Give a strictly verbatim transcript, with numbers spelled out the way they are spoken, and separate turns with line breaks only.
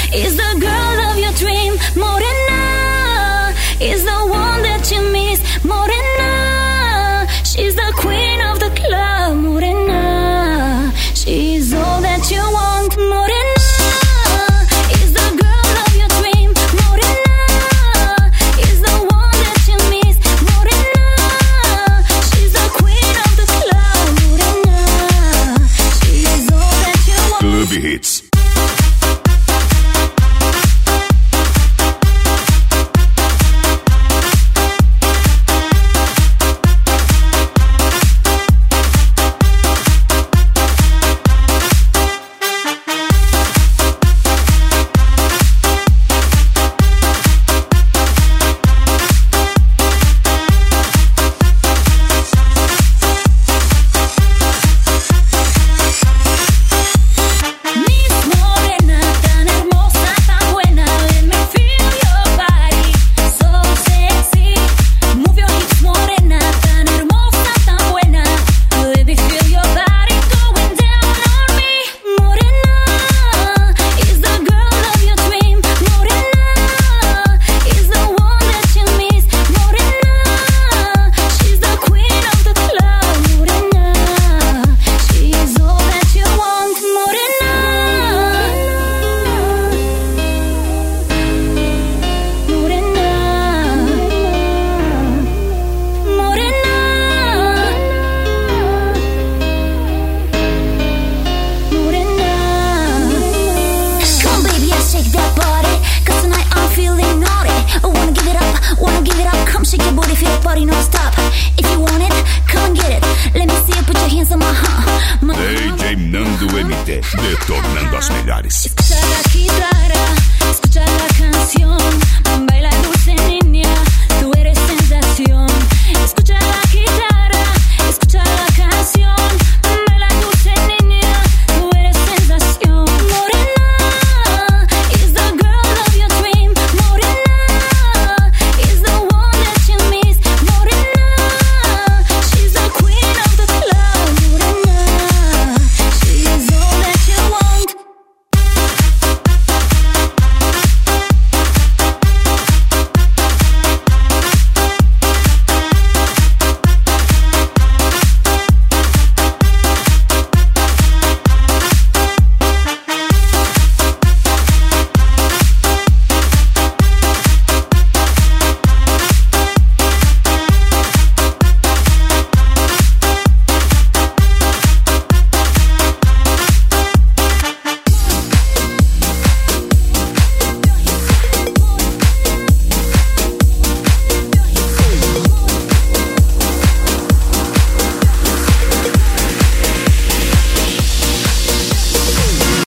is the girl of your dream. Morena is the one that you miss. Morena, she's the queen of the club. Morena, she's all that you want. Morena is the girl of your dream. Morena is the one that you miss. Morena, she's the queen of the club. Morena, she's all that you want.
Club Hits. D J Nando M T, detonando as melhores.
Escucha la guitarra, escucha la canción.